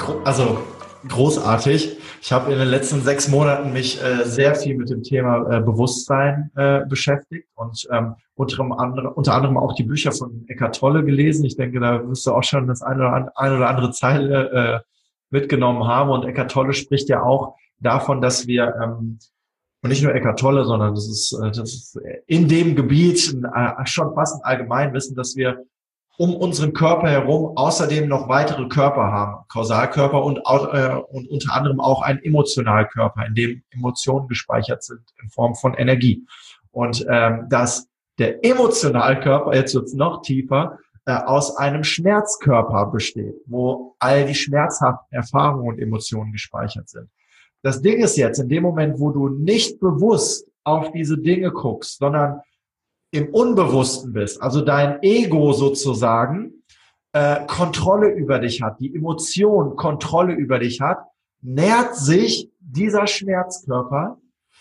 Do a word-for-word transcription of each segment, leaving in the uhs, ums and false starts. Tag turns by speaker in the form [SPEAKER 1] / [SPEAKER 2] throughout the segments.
[SPEAKER 1] Also großartig. Ich habe in den letzten sechs Monaten mich äh, sehr viel mit dem Thema äh, Bewusstsein äh, beschäftigt und ähm, unter, anderem, unter anderem auch die Bücher von Eckhart Tolle gelesen. Ich denke, da wirst du auch schon das eine oder, an, eine oder andere Zeile äh, mitgenommen haben. Und Eckhart Tolle spricht ja auch davon, dass wir, ähm, und nicht nur Eckhart Tolle, sondern das ist, äh, das ist in dem Gebiet äh, schon fast ein Allgemeinwissen, dass wir um unseren Körper herum außerdem noch weitere Körper haben, Kausalkörper und, äh, und unter anderem auch einen Emotionalkörper, in dem Emotionen gespeichert sind in Form von Energie. Und ähm, dass der Emotionalkörper, jetzt wird's noch tiefer, äh, aus einem Schmerzkörper besteht, wo all die schmerzhaften Erfahrungen und Emotionen gespeichert sind. Das Ding ist jetzt, in dem Moment, wo du nicht bewusst auf diese Dinge guckst, sondern im Unbewussten bist, also dein Ego sozusagen äh, Kontrolle über dich hat, die Emotion Kontrolle über dich hat, nährt sich dieser Schmerzkörper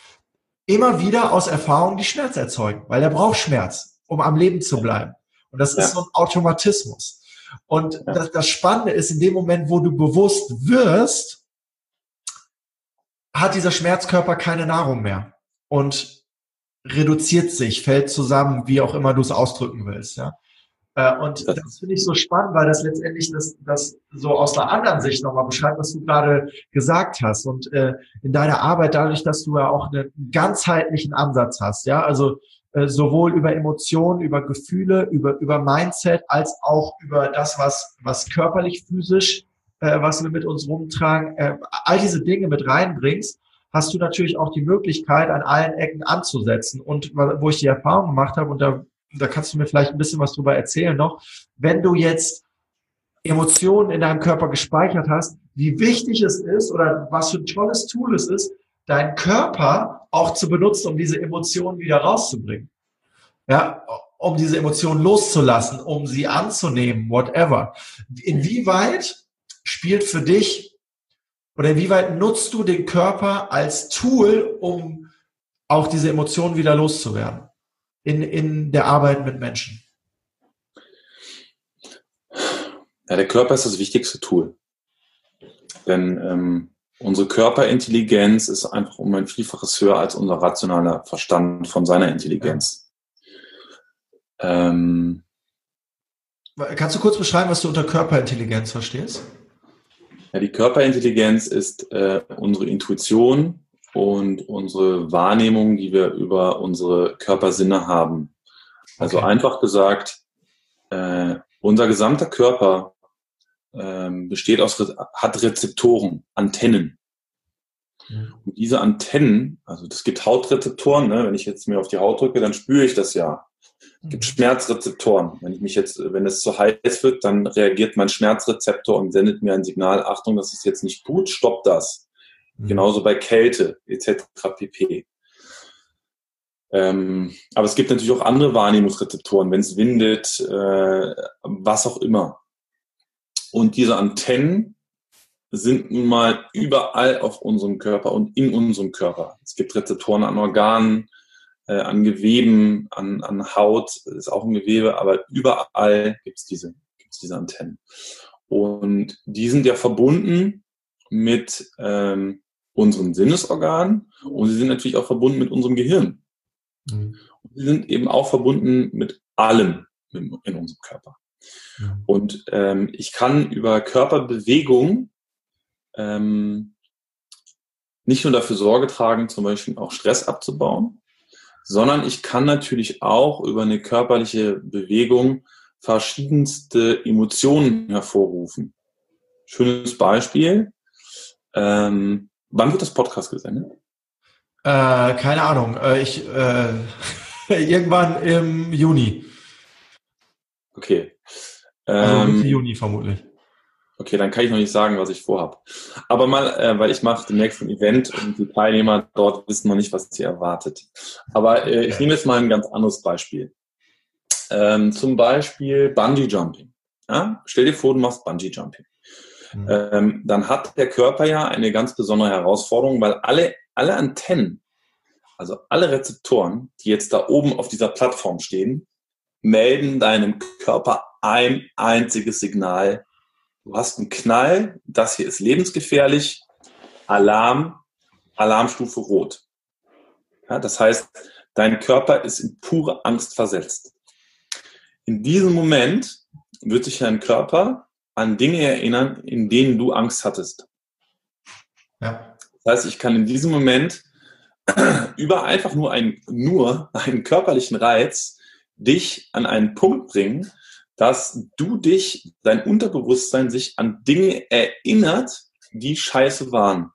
[SPEAKER 1] immer wieder aus Erfahrung, die Schmerz erzeugen, weil er braucht Schmerz, um am Leben zu bleiben. Und das ist ja so ein Automatismus. Und ja. das, das Spannende ist, in dem Moment, wo du bewusst wirst, hat dieser Schmerzkörper keine Nahrung mehr. Und reduziert sich, fällt zusammen, wie auch immer du es ausdrücken willst, ja. Und das finde ich so spannend, weil das letztendlich das, das so aus einer anderen Sicht nochmal beschreibt, was du gerade gesagt hast. Und äh, in deiner Arbeit, dadurch, dass du ja auch einen ganzheitlichen Ansatz hast, ja, also äh, sowohl über Emotionen, über Gefühle, über über Mindset, als auch über das, was was körperlich, physisch, äh, was wir mit uns rumtragen, äh, all diese Dinge mit reinbringst, hast du natürlich auch die Möglichkeit, an allen Ecken anzusetzen. Und wo ich die Erfahrung gemacht habe, und da, da kannst du mir vielleicht ein bisschen was drüber erzählen noch, wenn du jetzt Emotionen in deinem Körper gespeichert hast, wie wichtig es ist oder was für ein tolles Tool es ist, deinen Körper auch zu benutzen, um diese Emotionen wieder rauszubringen. Ja, um diese Emotionen loszulassen, um sie anzunehmen, whatever. Inwieweit spielt für dich oder inwieweit nutzt du den Körper als Tool, um auch diese Emotionen wieder loszuwerden in, in der Arbeit mit Menschen?
[SPEAKER 2] Ja, der Körper ist das wichtigste Tool. Denn ähm, unsere Körperintelligenz ist einfach um ein Vielfaches höher als unser rationaler Verstand von seiner Intelligenz. Ja. Ähm,
[SPEAKER 1] Kannst du kurz beschreiben, was du unter Körperintelligenz verstehst?
[SPEAKER 2] Ja, die Körperintelligenz ist äh, unsere Intuition und unsere Wahrnehmung, die wir über unsere Körpersinne haben. Also okay. Einfach gesagt, äh, unser gesamter Körper äh, besteht aus, hat Rezeptoren, Antennen. Mhm. Und diese Antennen, also es gibt Hautrezeptoren, ne? Wenn ich jetzt mir auf die Haut drücke, dann spüre ich das ja. Es gibt Schmerzrezeptoren. Wenn ich mich jetzt, wenn es zu heiß wird, dann reagiert mein Schmerzrezeptor und sendet mir ein Signal, Achtung, das ist jetzt nicht gut, stopp das. Mhm. Genauso bei Kälte et cetera pp. Ähm, aber es gibt natürlich auch andere Wahrnehmungsrezeptoren, wenn es windet, äh, was auch immer. Und diese Antennen sind nun mal überall auf unserem Körper und in unserem Körper. Es gibt Rezeptoren an Organen, Äh, an Geweben, an, an Haut, ist auch ein Gewebe, aber überall gibt's diese, gibt's diese Antennen. Und die sind ja verbunden mit ähm, unseren Sinnesorganen und sie sind natürlich auch verbunden mit unserem Gehirn. Mhm. Und sie sind eben auch verbunden mit allem in, in unserem Körper. Mhm. Und ähm, ich kann über Körperbewegung ähm, nicht nur dafür Sorge tragen, zum Beispiel auch Stress abzubauen, sondern ich kann natürlich auch über eine körperliche Bewegung verschiedenste Emotionen hervorrufen. Schönes Beispiel. Ähm, wann wird das Podcast gesendet?
[SPEAKER 1] Äh, keine Ahnung. Äh, ich äh, irgendwann im Juni.
[SPEAKER 2] Okay.
[SPEAKER 1] Also
[SPEAKER 2] Ähm,
[SPEAKER 1] Mitte Juni vermutlich.
[SPEAKER 2] Okay, dann kann ich noch nicht sagen, was ich vorhabe. Aber mal, äh, weil ich mache demnächst ein Event und die Teilnehmer dort wissen noch nicht, was sie erwartet. Aber äh, ich nehme jetzt mal ein ganz anderes Beispiel. Ähm, zum Beispiel Bungee Jumping. Ja? Stell dir vor, du machst Bungee Jumping. Mhm. Ähm, dann hat der Körper ja eine ganz besondere Herausforderung, weil alle, alle Antennen, also alle Rezeptoren, die jetzt da oben auf dieser Plattform stehen, melden deinem Körper ein einziges Signal: du hast einen Knall, das hier ist lebensgefährlich, Alarm, Alarmstufe Rot. Ja, das heißt, dein Körper ist in pure Angst versetzt. In diesem Moment wird sich dein Körper an Dinge erinnern, in denen du Angst hattest.
[SPEAKER 1] Ja.
[SPEAKER 2] Das heißt, ich kann in diesem Moment über einfach nur einen, nur einen körperlichen Reiz dich an einen Punkt bringen, dass du dich, dein Unterbewusstsein sich an Dinge erinnert, die scheiße waren.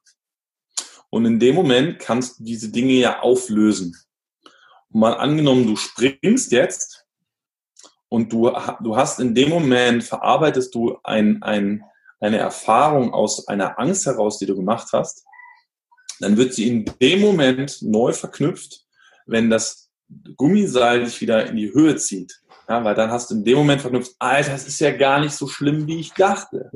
[SPEAKER 2] Und in dem Moment kannst du diese Dinge ja auflösen. Und mal angenommen, du springst jetzt und du, du hast in dem Moment, verarbeitest du ein, ein, eine Erfahrung aus einer Angst heraus, die du gemacht hast, dann wird sie in dem Moment neu verknüpft, wenn das Gummiseil dich wieder in die Höhe zieht. Ja, weil dann hast du in dem Moment verknüpft, Alter, das ist ja gar nicht so schlimm, wie ich dachte.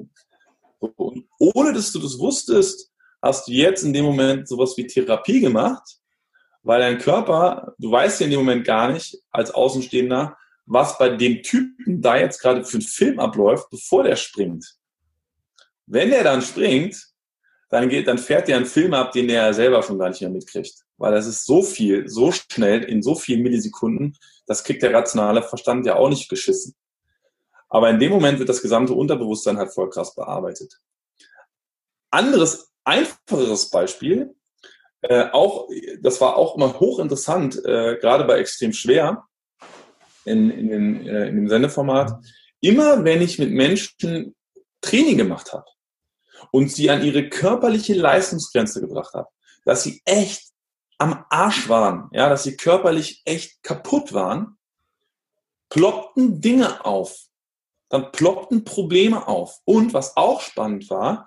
[SPEAKER 2] Und ohne dass du das wusstest, hast du jetzt in dem Moment sowas wie Therapie gemacht, weil dein Körper, du weißt ja in dem Moment gar nicht, als Außenstehender, was bei dem Typen da jetzt gerade für einen Film abläuft, bevor der springt. Wenn der dann springt, dann geht, dann fährt der einen Film ab, den der selber schon gar nicht mehr mitkriegt. Weil das ist so viel, so schnell, in so vielen Millisekunden, das kriegt der rationale Verstand ja auch nicht geschissen. Aber in dem Moment wird das gesamte Unterbewusstsein halt voll krass bearbeitet. Anderes, einfacheres Beispiel, äh, auch, das war auch immer hochinteressant, äh, gerade bei Extrem Schwer, in, in, den, äh, in dem Sendeformat, immer wenn ich mit Menschen Training gemacht habe und sie an ihre körperliche Leistungsgrenze gebracht habe, dass sie echt am Arsch waren, ja, dass sie körperlich echt kaputt waren, ploppten Dinge auf. Dann ploppten Probleme auf. Und was auch spannend war,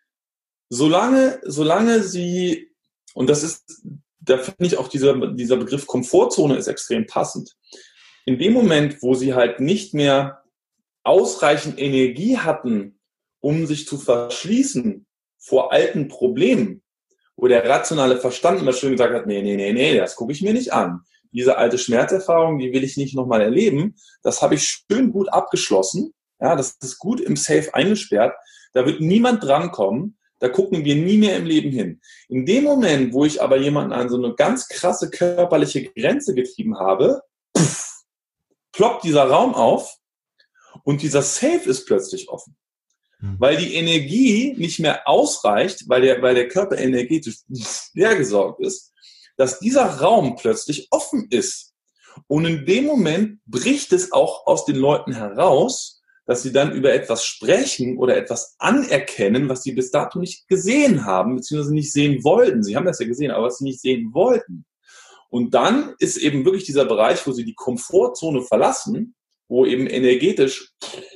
[SPEAKER 2] solange, solange sie, und das ist, da finde ich auch dieser, dieser Begriff Komfortzone ist extrem passend. In dem Moment, wo sie halt nicht mehr ausreichend Energie hatten, um sich zu verschließen vor alten Problemen, wo der rationale Verstand immer schön gesagt hat, nee, nee, nee, nee, das gucke ich mir nicht an. Diese alte Schmerzerfahrung, die will ich nicht nochmal erleben. Das habe ich schön gut abgeschlossen. Ja, das ist gut im Safe eingesperrt. Da wird niemand drankommen. Da gucken wir nie mehr im Leben hin. In dem Moment, wo ich aber jemanden an so eine ganz krasse körperliche Grenze getrieben habe, pff, ploppt dieser Raum auf und dieser Safe ist plötzlich offen. Weil die Energie nicht mehr ausreicht, weil der, weil der Körper energetisch leer gesorgt ist, dass dieser Raum plötzlich offen ist. Und in dem Moment bricht es auch aus den Leuten heraus, dass sie dann über etwas sprechen oder etwas anerkennen, was sie bis dato nicht gesehen haben, beziehungsweise nicht sehen wollten. Sie haben das ja gesehen, aber was sie nicht sehen wollten. Und dann ist eben wirklich dieser Bereich, wo sie die Komfortzone verlassen, wo eben energetisch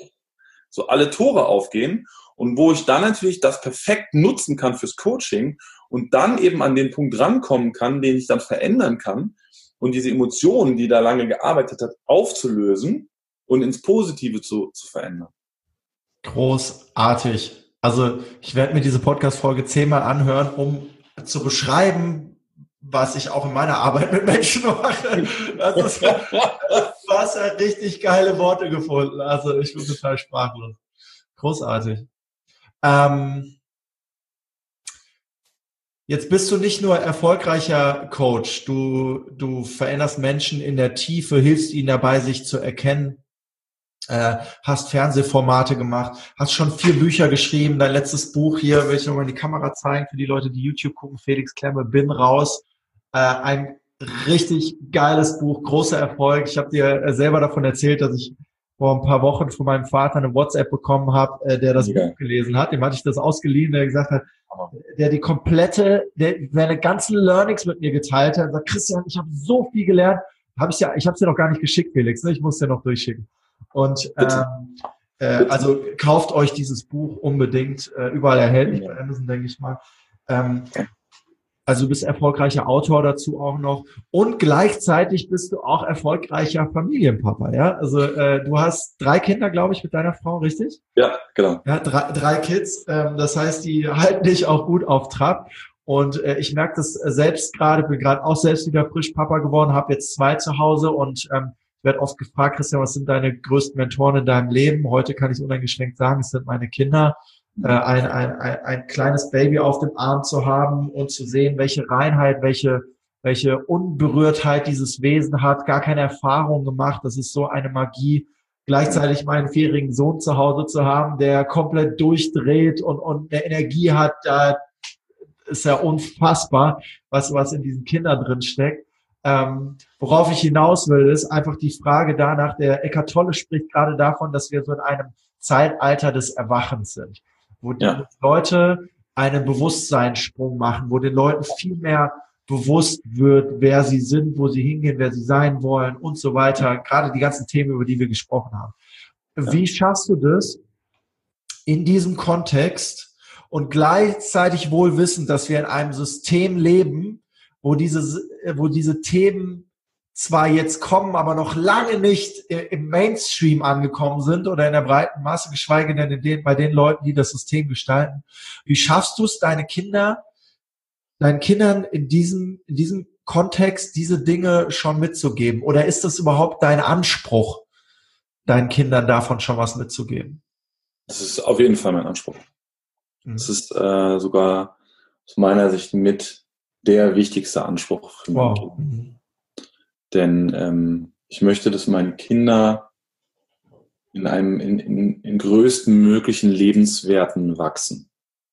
[SPEAKER 2] so alle Tore aufgehen und wo ich dann natürlich das perfekt nutzen kann fürs Coaching und dann eben an den Punkt rankommen kann, den ich dann verändern kann und diese Emotionen, die da lange gearbeitet hat, aufzulösen und ins Positive zu, zu verändern.
[SPEAKER 1] Großartig. Also ich werde mir diese Podcast-Folge zehnmal anhören, um zu beschreiben, was ich auch in meiner Arbeit mit Menschen mache. Das ist, du hast ja richtig geile Worte gefunden. Also ich bin total sprachlos. Großartig. Ähm, jetzt bist du nicht nur erfolgreicher Coach. Du, du veränderst Menschen in der Tiefe, hilfst ihnen dabei, sich zu erkennen. Äh, hast Fernsehformate gemacht, hast schon vier Bücher geschrieben. Dein letztes Buch hier, will ich nochmal in die Kamera zeigen, für die Leute, die YouTube gucken, Felix Klemme, Bin raus. Äh, ein richtig geiles Buch, großer Erfolg. Ich habe dir selber davon erzählt, dass ich vor ein paar Wochen von meinem Vater eine WhatsApp bekommen habe, äh, der das ja. Buch gelesen hat. Dem hatte ich das ausgeliehen, der gesagt hat, der die komplette, der seine ganzen Learnings mit mir geteilt hat. Und sagt, Christian, ich habe so viel gelernt. Hab ich ja, ich habe es dir noch gar nicht geschickt, Felix. Ne? Ich muss dir noch durchschicken. Und ähm, äh, also kauft euch dieses Buch unbedingt. Äh, überall erhältlich bei Amazon, denke ich mal. Ähm, Also du bist erfolgreicher Autor dazu auch noch und gleichzeitig bist du auch erfolgreicher Familienpapa, ja? Also äh, du hast drei Kinder, glaube ich, mit deiner Frau, richtig?
[SPEAKER 2] Ja, genau.
[SPEAKER 1] Ja, drei, drei Kids. Ähm, das heißt, die halten dich auch gut auf Trab. Und äh, ich merke das selbst gerade, bin gerade auch selbst wieder frisch Papa geworden, habe jetzt zwei zu Hause und ähm, Ich werde oft gefragt, Christian, was sind deine größten Mentoren in deinem Leben? Heute kann ich es uneingeschränkt sagen, es sind meine Kinder. Äh, ein, ein, ein, ein kleines Baby auf dem Arm zu haben und zu sehen, welche Reinheit, welche welche Unberührtheit dieses Wesen hat, gar keine Erfahrung gemacht. Das ist so eine Magie. Gleichzeitig meinen vierjährigen Sohn zu Hause zu haben, der komplett durchdreht und, und eine Energie hat, da ist ja unfassbar, was, was in diesen Kindern drin steckt. Ähm, worauf ich hinaus will, ist einfach die Frage danach, der Eckhart Tolle spricht gerade davon, dass wir so in einem Zeitalter des Erwachens sind, wo die
[SPEAKER 2] Ja.
[SPEAKER 1] Leute einen Bewusstseinssprung machen, wo den Leuten viel mehr bewusst wird, wer sie sind, wo sie hingehen, wer sie sein wollen und so weiter. Gerade die ganzen Themen, über die wir gesprochen haben.
[SPEAKER 2] Ja.
[SPEAKER 1] Wie schaffst du das in diesem Kontext und gleichzeitig wohl wissend, dass wir in einem System leben, wo diese, wo diese Themen zwar jetzt kommen, aber noch lange nicht im Mainstream angekommen sind oder in der breiten Masse, geschweige denn in den, bei den Leuten, die das System gestalten. Wie schaffst du es, deine Kinder deinen Kindern in diesem, in diesem Kontext diese Dinge schon mitzugeben? Oder ist das überhaupt dein Anspruch, deinen Kindern davon schon was mitzugeben?
[SPEAKER 2] Das ist auf jeden Fall mein Anspruch. Mhm. Das ist äh, sogar aus meiner Sicht mit der wichtigste Anspruch für meine
[SPEAKER 1] wow.
[SPEAKER 2] Kinder. Mhm. Denn ähm, ich möchte, dass meine Kinder in einem in, in, in größten möglichen Lebenswerten wachsen.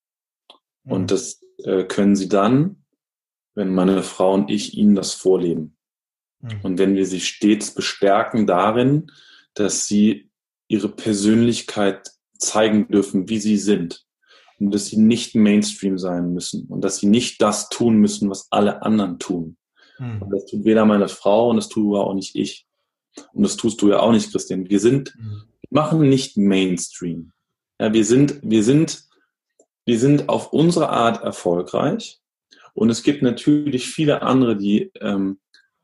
[SPEAKER 2] Mhm. Und das können sie dann, wenn meine Frau und ich ihnen das vorleben. Mhm. Und wenn wir sie stets bestärken darin, dass sie ihre Persönlichkeit zeigen dürfen, wie sie sind. Und dass sie nicht Mainstream sein müssen. Und dass sie nicht das tun müssen, was alle anderen tun. Mhm. Und das tut weder meine Frau und das tue auch nicht ich. Und das tust du ja auch nicht, Christian. Wir sind, mhm. wir machen nicht Mainstream. Ja, wir sind, wir sind Wir sind auf unsere Art erfolgreich und es gibt natürlich viele andere, die ähm,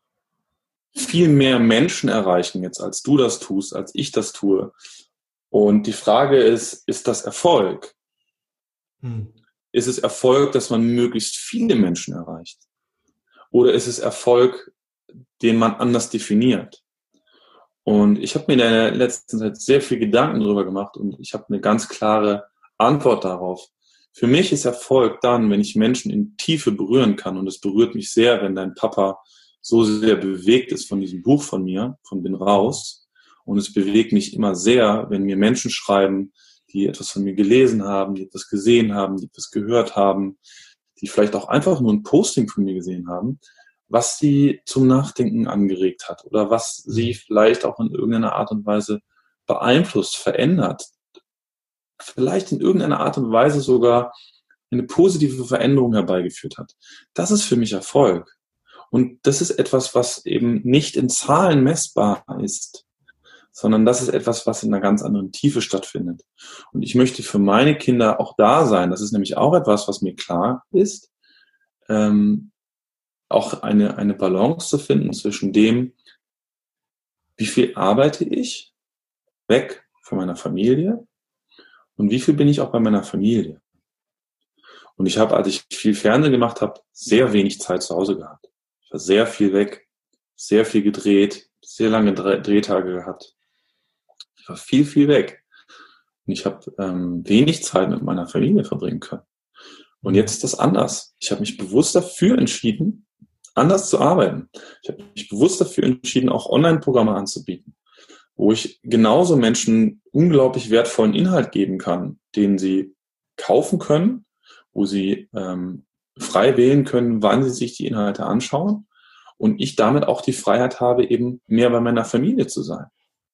[SPEAKER 2] viel mehr Menschen erreichen jetzt, als du das tust, als ich das tue. Und die Frage ist, ist das Erfolg? Hm. Ist es Erfolg, dass man möglichst viele Menschen erreicht? Oder ist es Erfolg, den man anders definiert? Und ich habe mir in der letzten Zeit sehr viel Gedanken darüber gemacht und ich habe eine ganz klare Antwort darauf. Für mich ist Erfolg dann, wenn ich Menschen in Tiefe berühren kann. Und es berührt mich sehr, wenn dein Papa so sehr bewegt ist von diesem Buch von mir, von Bin Raus. Und es bewegt mich immer sehr, wenn mir Menschen schreiben, die etwas von mir gelesen haben, die etwas gesehen haben, die etwas gehört haben, die vielleicht auch einfach nur ein Posting von mir gesehen haben, was sie zum Nachdenken angeregt hat oder was sie vielleicht auch in irgendeiner Art und Weise beeinflusst, verändert. Vielleicht in irgendeiner Art und Weise sogar eine positive Veränderung herbeigeführt hat. Das ist für mich Erfolg. Und das ist etwas, was eben nicht in Zahlen messbar ist, sondern das ist etwas, was in einer ganz anderen Tiefe stattfindet. Und ich möchte für meine Kinder auch da sein. Das ist nämlich auch etwas, was mir klar ist, ähm, auch eine, eine Balance zu finden zwischen dem, wie viel arbeite ich weg von meiner Familie und wie viel bin ich auch bei meiner Familie. Und ich habe, als ich viel Fernsehen gemacht habe, sehr wenig Zeit zu Hause gehabt. Ich war sehr viel weg, sehr viel gedreht, sehr lange Drehtage gehabt. Ich war viel, viel weg. Und ich habe ähm, wenig Zeit mit meiner Familie verbringen können. Und jetzt ist das anders. Ich habe mich bewusst dafür entschieden, anders zu arbeiten. Ich habe mich bewusst dafür entschieden, auch Online-Programme anzubieten, wo ich genauso Menschen unglaublich wertvollen Inhalt geben kann, den sie kaufen können, wo sie ähm, frei wählen können, wann sie sich die Inhalte anschauen und ich damit auch die Freiheit habe, eben mehr bei meiner Familie zu sein.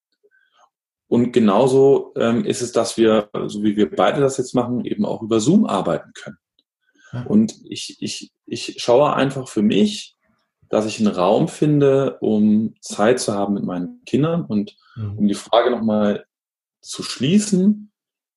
[SPEAKER 2] Und genauso ähm, ist es, dass wir, so wie wir beide das jetzt machen, eben auch über Zoom arbeiten können. Ja. Und ich, ich, ich schaue einfach für mich, dass ich einen Raum finde, um Zeit zu haben mit meinen Kindern und mhm. um die Frage nochmal zu schließen.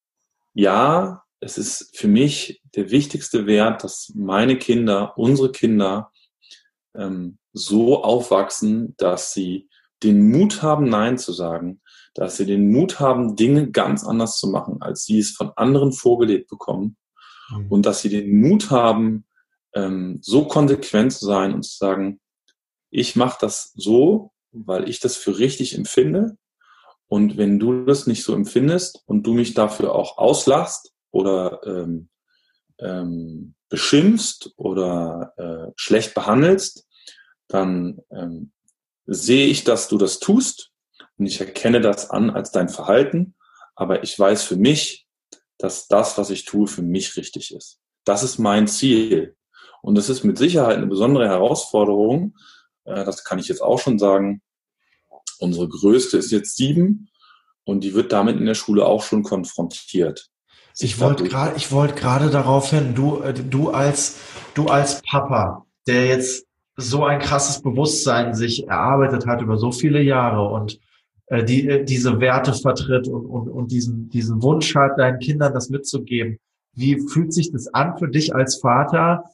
[SPEAKER 2] Ja, es ist für mich der wichtigste Wert, dass meine Kinder, unsere Kinder ähm, so aufwachsen, dass sie den Mut haben, Nein zu sagen, dass sie den Mut haben, Dinge ganz anders zu machen, als sie es von anderen vorgelebt bekommen mhm. und dass sie den Mut haben, ähm, so konsequent zu sein und zu sagen, ich mache das so, weil ich das für richtig empfinde. Und wenn du das nicht so empfindest und du mich dafür auch auslachst oder ähm, ähm, beschimpfst oder äh, schlecht behandelst, dann ähm, sehe ich, dass du das tust und ich erkenne das an als dein Verhalten, aber ich weiß für mich, dass das, was ich tue, für mich richtig ist. Das ist mein Ziel. Und das ist mit Sicherheit eine besondere Herausforderung. Äh, das kann ich jetzt auch schon sagen. Unsere größte ist jetzt sieben und die wird damit in der Schule auch schon konfrontiert.
[SPEAKER 1] Ich wollte gerade, ich wollte gerade darauf hin, du, äh, du als, du als Papa, der jetzt so ein krasses Bewusstsein sich erarbeitet hat über so viele Jahre und äh, die, äh, diese Werte vertritt und, und, und diesen, diesen Wunsch hat, deinen Kindern das mitzugeben. Wie fühlt sich das an für dich als Vater,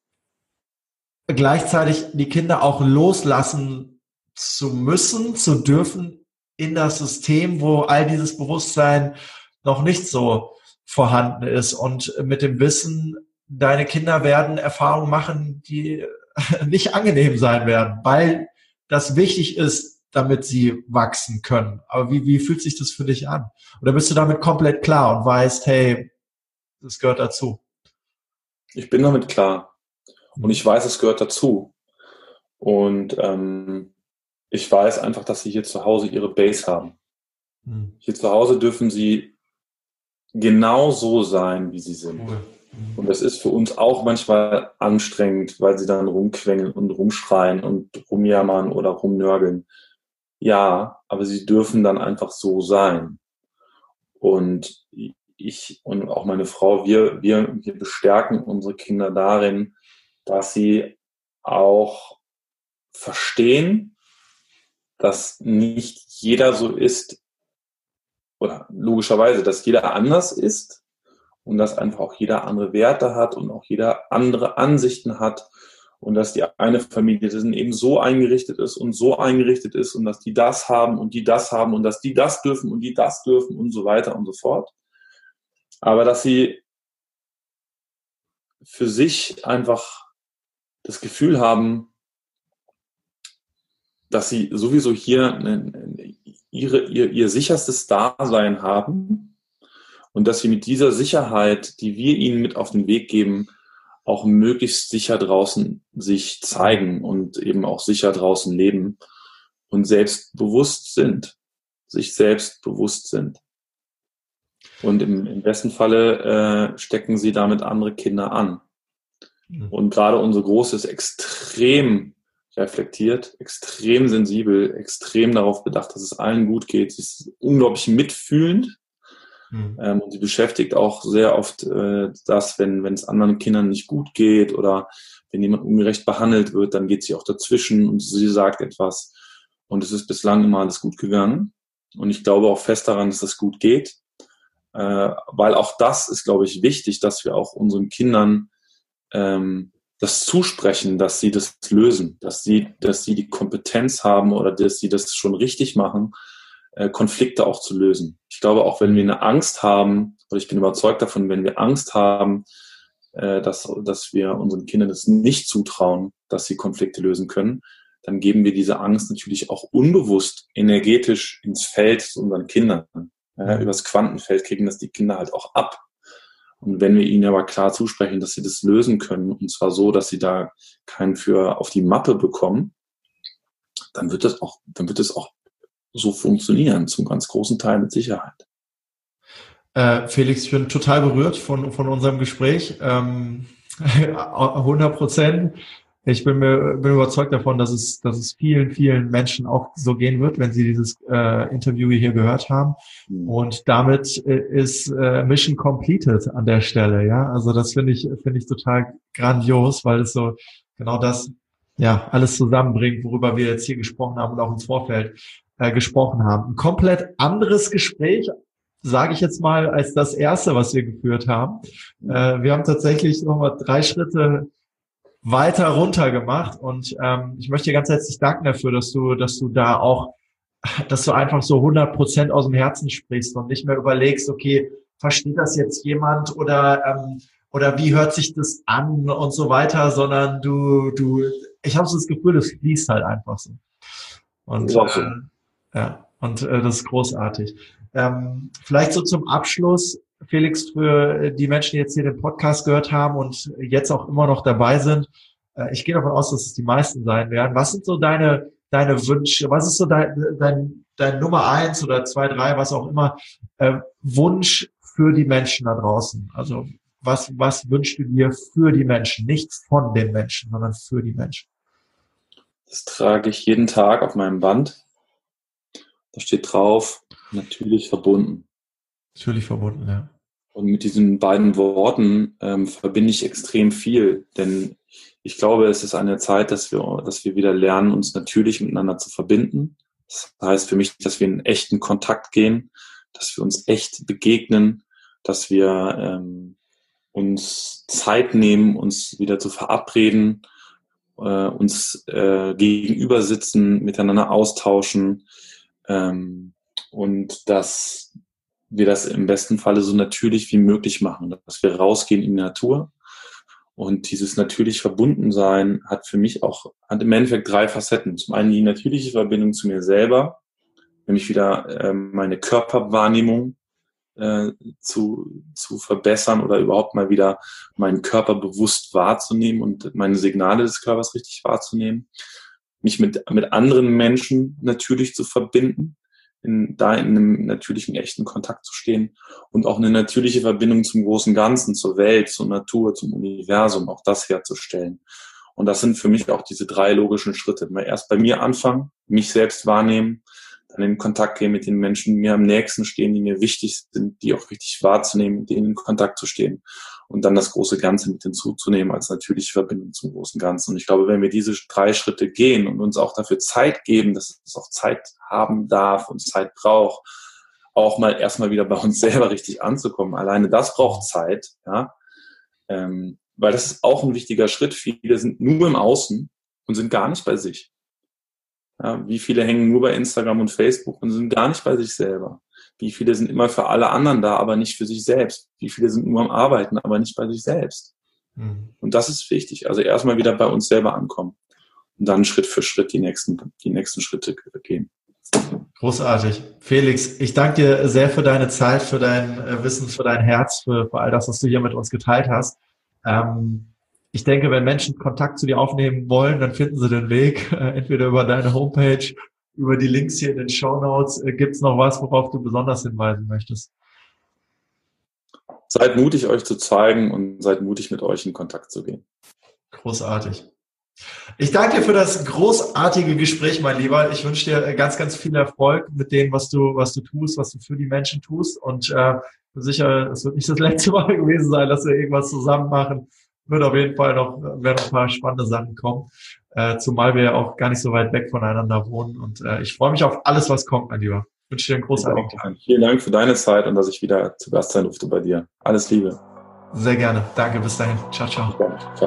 [SPEAKER 1] gleichzeitig die Kinder auch loslassen zu müssen, zu dürfen in das System, wo all dieses Bewusstsein noch nicht so vorhanden ist und mit dem Wissen, deine Kinder werden Erfahrungen machen, die nicht angenehm sein werden, weil das wichtig ist, damit sie wachsen können. Aber wie, wie fühlt sich das für dich an? Oder bist du damit komplett klar und weißt, hey, das gehört dazu?
[SPEAKER 2] Ich bin damit klar und ich weiß, es gehört dazu. Und ähm, ich weiß einfach, dass sie hier zu Hause ihre Base haben. Hm. Hier zu Hause dürfen sie genau so sein, wie sie sind. Cool. Mhm. Und das ist für uns auch manchmal anstrengend, weil sie dann rumquengeln und rumschreien und rumjammern oder rumnörgeln. Ja, aber sie dürfen dann einfach so sein. Und ich und auch meine Frau, wir, wir, wir bestärken unsere Kinder darin, dass sie auch verstehen, dass nicht jeder so ist, oder logischerweise, dass jeder anders ist und dass einfach auch jeder andere Werte hat und auch jeder andere Ansichten hat und dass die eine Familie das eben so eingerichtet ist und so eingerichtet ist und dass die das haben und die das haben und dass die das dürfen und die das dürfen und so weiter und so fort. Aber dass sie für sich einfach das Gefühl haben, dass sie sowieso hier eine, ihre, ihr, ihr sicherstes Dasein haben und dass sie mit dieser Sicherheit, die wir ihnen mit auf den Weg geben, auch möglichst sicher draußen sich zeigen und eben auch sicher draußen leben und selbstbewusst sind, sich selbstbewusst sind. Und im, im besten Falle äh, stecken sie damit andere Kinder an. Mhm. Und gerade unsere Große ist extrem reflektiert, extrem sensibel, extrem darauf bedacht, dass es allen gut geht. Sie ist unglaublich mitfühlend. Mhm. Ähm, und sie beschäftigt auch sehr oft äh, das, wenn wenn es anderen Kindern nicht gut geht oder wenn jemand ungerecht behandelt wird, dann geht sie auch dazwischen und sie sagt etwas. Und es ist bislang immer alles gut gegangen. Und ich glaube auch fest daran, dass das gut geht. Äh, weil auch das ist, glaube ich, wichtig, dass wir auch unseren Kindern ähm, das zusprechen, dass sie das lösen, dass sie, dass sie die Kompetenz haben oder dass sie das schon richtig machen, äh, Konflikte auch zu lösen. Ich glaube, auch wenn wir eine Angst haben, oder ich bin überzeugt davon, wenn wir Angst haben, äh, dass, dass wir unseren Kindern das nicht zutrauen, dass sie Konflikte lösen können, dann geben wir diese Angst natürlich auch unbewusst energetisch ins Feld zu unseren Kindern. Ja, übers Quantenfeld kriegen das die Kinder halt auch ab. Und wenn wir ihnen aber klar zusprechen, dass sie das lösen können, und zwar so, dass sie da keinen für auf die Mappe bekommen, dann wird das auch, dann wird es auch so funktionieren, zum ganz großen Teil mit Sicherheit.
[SPEAKER 1] Äh, Felix, ich bin total berührt von, von unserem Gespräch. Ähm, hundert Prozent. Ich bin mir bin überzeugt davon, dass es, dass es vielen, vielen Menschen auch so gehen wird, wenn sie dieses äh, Interview hier gehört haben. Und damit äh, ist äh, Mission completed an der Stelle. Ja, also das finde ich finde ich total grandios, weil es so genau das ja alles zusammenbringt, worüber wir jetzt hier gesprochen haben und auch im Vorfeld äh, gesprochen haben. Ein komplett anderes Gespräch, sage ich jetzt mal, als das erste, was wir geführt haben. Äh, wir haben tatsächlich nochmal drei Schritte weiter runter gemacht und ähm, ich möchte dir ganz herzlich danken dafür, dass du, dass du da auch, dass du einfach so hundert Prozent aus dem Herzen sprichst und nicht mehr überlegst, okay, versteht das jetzt jemand oder ähm, oder wie hört sich das an und so weiter, sondern du, du, ich habe so das Gefühl, das fließt halt einfach so. Und,
[SPEAKER 2] ist auch so.
[SPEAKER 1] äh, ja, und äh, das ist großartig. Ähm, vielleicht so zum Abschluss, Felix, für die Menschen, die jetzt hier den Podcast gehört haben und jetzt auch immer noch dabei sind. Äh, ich gehe davon aus, dass es die meisten sein werden. Was sind so deine, deine Wünsche? Was ist so dein, dein, dein Nummer eins oder zwei, drei, was auch immer, äh, Wunsch für die Menschen da draußen? Also, was, was wünschst du dir für die Menschen? Nichts von den Menschen, sondern für die Menschen.
[SPEAKER 2] Das trage ich jeden Tag auf meinem Band. Da steht drauf, natürlich verbunden.
[SPEAKER 1] Natürlich verbunden, ja.
[SPEAKER 2] Und mit diesen beiden Worten ähm, verbinde ich extrem viel, denn ich glaube, es ist eine Zeit, dass wir, dass wir wieder lernen, uns natürlich miteinander zu verbinden. Das heißt für mich, dass wir in echten Kontakt gehen, dass wir uns echt begegnen, dass wir ähm, uns Zeit nehmen, uns wieder zu verabreden, äh, uns äh, gegenüber sitzen, miteinander austauschen, ähm, und dass wir das im besten Falle so natürlich wie möglich machen, dass wir rausgehen in die Natur. Und dieses natürlich Verbundensein hat für mich auch, hat im Endeffekt drei Facetten. Zum einen die natürliche Verbindung zu mir selber, nämlich wieder äh, meine Körperwahrnehmung äh, zu, zu verbessern oder überhaupt mal wieder meinen Körper bewusst wahrzunehmen und meine Signale des Körpers richtig wahrzunehmen. Mich mit, mit anderen Menschen natürlich zu verbinden, in, da in einem natürlichen, echten Kontakt zu stehen und auch eine natürliche Verbindung zum großen Ganzen, zur Welt, zur Natur, zum Universum, auch das herzustellen. Und das sind für mich auch diese drei logischen Schritte. Mal erst bei mir anfangen, mich selbst wahrnehmen, dann in Kontakt gehen mit den Menschen, die mir am nächsten stehen, die mir wichtig sind, die auch richtig wahrzunehmen, mit denen in Kontakt zu stehen und dann das große Ganze mit hinzuzunehmen als natürliche Verbindung zum großen Ganzen. Und ich glaube, wenn wir diese drei Schritte gehen und uns auch dafür Zeit geben, dass es auch Zeit haben darf und Zeit braucht, auch mal erstmal wieder bei uns selber richtig anzukommen. Alleine das braucht Zeit, ja, ähm, weil das ist auch ein wichtiger Schritt. Viele sind nur im Außen und sind gar nicht bei sich. Ja, wie viele hängen nur bei Instagram und Facebook und sind gar nicht bei sich selber? Wie viele sind immer für alle anderen da, aber nicht für sich selbst? Wie viele sind nur am Arbeiten, aber nicht bei sich selbst? Mhm. Und das ist wichtig. Also erstmal wieder bei uns selber ankommen und dann Schritt für Schritt die nächsten, die nächsten Schritte gehen.
[SPEAKER 1] Großartig. Felix, ich danke dir sehr für deine Zeit, für dein äh, Wissen, für dein Herz, für, für all das, was du hier mit uns geteilt hast. Ähm, Ich denke, wenn Menschen Kontakt zu dir aufnehmen wollen, dann finden sie den Weg, äh, entweder über deine Homepage, über die Links hier in den Shownotes. Äh, Gibt es noch was, worauf du besonders hinweisen möchtest?
[SPEAKER 2] Seid mutig, euch zu zeigen und seid mutig, mit euch in Kontakt zu gehen.
[SPEAKER 1] Großartig. Ich danke dir für das großartige Gespräch, mein Lieber. Ich wünsche dir ganz, ganz viel Erfolg mit dem, was du, was du tust, was du für die Menschen tust. Und äh, sicher, es wird nicht das letzte Mal gewesen sein, dass wir irgendwas zusammen machen. Wird auf jeden Fall noch, werden ein paar spannende Sachen kommen, äh, zumal wir ja auch gar nicht so weit weg voneinander wohnen. Und äh, ich freue mich auf alles, was kommt, mein Lieber. Ich wünsche dir einen großartigen Tag.
[SPEAKER 2] Vielen Dank für deine Zeit und dass ich wieder zu Gast sein durfte bei dir. Alles Liebe.
[SPEAKER 1] Sehr gerne. Danke, bis dahin. Ciao, ciao. Ciao.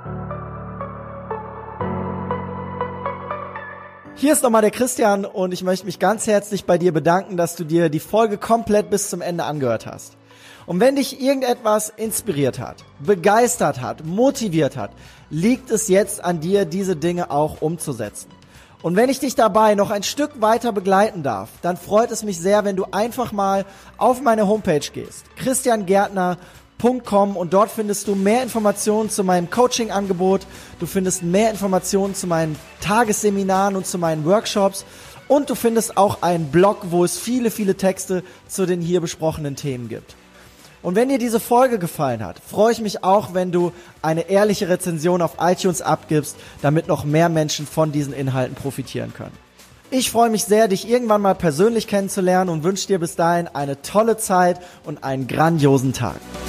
[SPEAKER 3] Hier ist nochmal der Christian und ich möchte mich ganz herzlich bei dir bedanken, dass du dir die Folge komplett bis zum Ende angehört hast. Und wenn dich irgendetwas inspiriert hat, begeistert hat, motiviert hat, liegt es jetzt an dir, diese Dinge auch umzusetzen. Und wenn ich dich dabei noch ein Stück weiter begleiten darf, dann freut es mich sehr, wenn du einfach mal auf meine Homepage gehst, christian gärtner punkt com, und dort findest du mehr Informationen zu meinem Coaching-Angebot, du findest mehr Informationen zu meinen Tagesseminaren und zu meinen Workshops und du findest auch einen Blog, wo es viele, viele Texte zu den hier besprochenen Themen gibt. Und wenn dir diese Folge gefallen hat, freue ich mich auch, wenn du eine ehrliche Rezension auf iTunes abgibst, damit noch mehr Menschen von diesen Inhalten profitieren können. Ich freue mich sehr, dich irgendwann mal persönlich kennenzulernen und wünsche dir bis dahin eine tolle Zeit und einen grandiosen Tag.